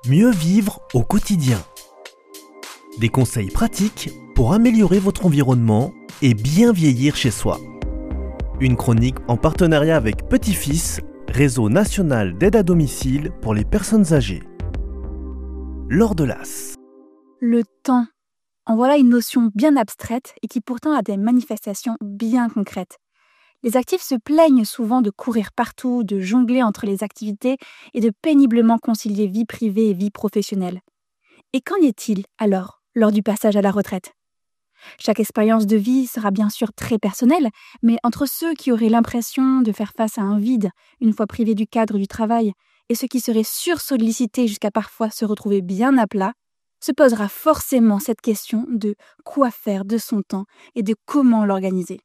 Mieux vivre au quotidien. Des conseils pratiques pour améliorer votre environnement et bien vieillir chez soi. Une chronique en partenariat avec Petit-Fils, réseau national d'aide à domicile pour les personnes âgées. Laure Delas. Le temps. En voilà une notion bien abstraite et qui pourtant a des manifestations bien concrètes. Les actifs se plaignent souvent de courir partout, de jongler entre les activités et de péniblement concilier vie privée et vie professionnelle. Et qu'en est-il alors lors du passage à la retraite ? Chaque expérience de vie sera bien sûr très personnelle, mais entre ceux qui auraient l'impression de faire face à un vide une fois privés du cadre du travail et ceux qui seraient sursollicités jusqu'à parfois se retrouver bien à plat, se posera forcément cette question de quoi faire de son temps et de comment l'organiser.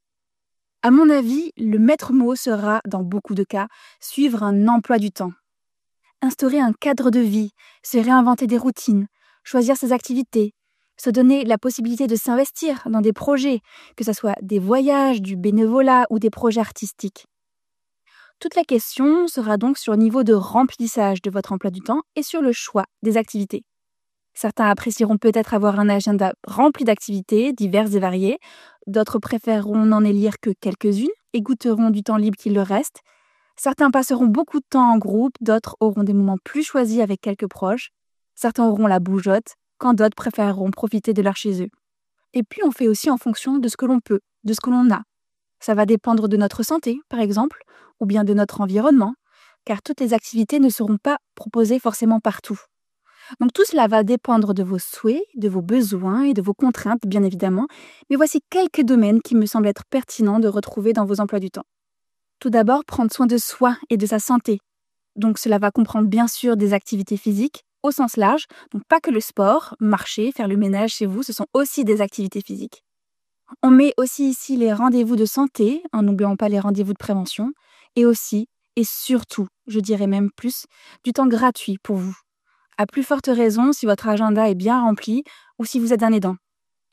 À mon avis, le maître mot sera, dans beaucoup de cas, suivre un emploi du temps. Instaurer un cadre de vie, se réinventer des routines, choisir ses activités, se donner la possibilité de s'investir dans des projets, que ce soit des voyages, du bénévolat ou des projets artistiques. Toute la question sera donc sur le niveau de remplissage de votre emploi du temps et sur le choix des activités. Certains apprécieront peut-être avoir un agenda rempli d'activités diverses et variées, d'autres préféreront n'en élire que quelques-unes et goûteront du temps libre qu'il leur reste. Certains passeront beaucoup de temps en groupe, d'autres auront des moments plus choisis avec quelques proches, certains auront la bougeotte, quand d'autres préféreront profiter de leur chez eux. Et puis on fait aussi en fonction de ce que l'on peut, de ce que l'on a. Ça va dépendre de notre santé, par exemple, ou bien de notre environnement, car toutes les activités ne seront pas proposées forcément partout. Donc tout cela va dépendre de vos souhaits, de vos besoins et de vos contraintes, bien évidemment, mais voici quelques domaines qui me semblent être pertinents de retrouver dans vos emplois du temps. Tout d'abord, prendre soin de soi et de sa santé. Donc cela va comprendre bien sûr des activités physiques, au sens large, donc pas que le sport, marcher, faire le ménage chez vous, ce sont aussi des activités physiques. On met aussi ici les rendez-vous de santé, en n'oubliant pas les rendez-vous de prévention, et aussi, et surtout, je dirais même plus, du temps gratuit pour vous. À plus forte raison si votre agenda est bien rempli ou si vous êtes un aidant.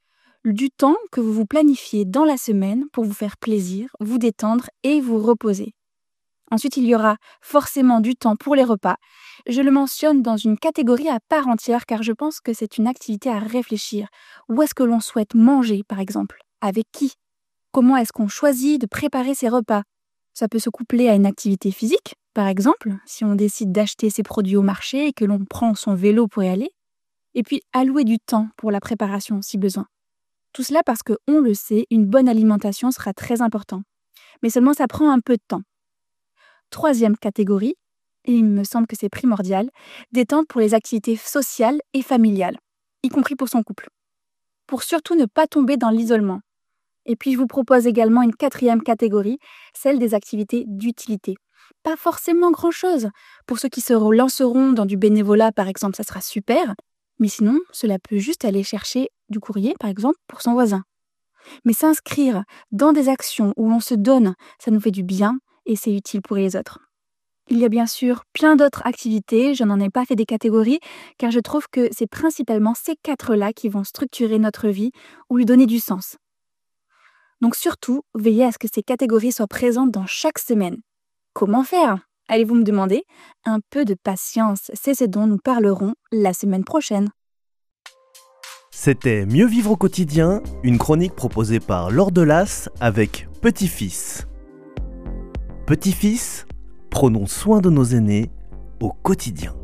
Du temps que vous vous planifiez dans la semaine pour vous faire plaisir, vous détendre et vous reposer. Ensuite, il y aura forcément du temps pour les repas. Je le mentionne dans une catégorie à part entière car je pense que c'est une activité à réfléchir. Où est-ce que l'on souhaite manger, par exemple ? Avec qui ? Comment est-ce qu'on choisit de préparer ses repas ? Ça peut se coupler à une activité physique, par exemple, si on décide d'acheter ses produits au marché et que l'on prend son vélo pour y aller. Et puis, allouer du temps pour la préparation si besoin. Tout cela parce que, on le sait, une bonne alimentation sera très important. Mais seulement ça prend un peu de temps. Troisième catégorie, et il me semble que c'est primordial, des temps pour les activités sociales et familiales, y compris pour son couple. Pour surtout ne pas tomber dans l'isolement. Et puis je vous propose également une quatrième catégorie, celle des activités d'utilité. Pas forcément grand-chose. Pour ceux qui se lanceront dans du bénévolat, par exemple, ça sera super. Mais sinon, cela peut juste aller chercher du courrier, par exemple, pour son voisin. Mais s'inscrire dans des actions où l'on se donne, ça nous fait du bien et c'est utile pour les autres. Il y a bien sûr plein d'autres activités, je n'en ai pas fait des catégories, car je trouve que c'est principalement ces quatre-là qui vont structurer notre vie ou lui donner du sens. Donc surtout, veillez à ce que ces catégories soient présentes dans chaque semaine. Comment faire ? Allez-vous me demander ? Un peu de patience, c'est ce dont nous parlerons la semaine prochaine. C'était Mieux vivre au quotidien, une chronique proposée par Laure Delas avec Petit-Fils. Petit-Fils, prenons soin de nos aînés au quotidien.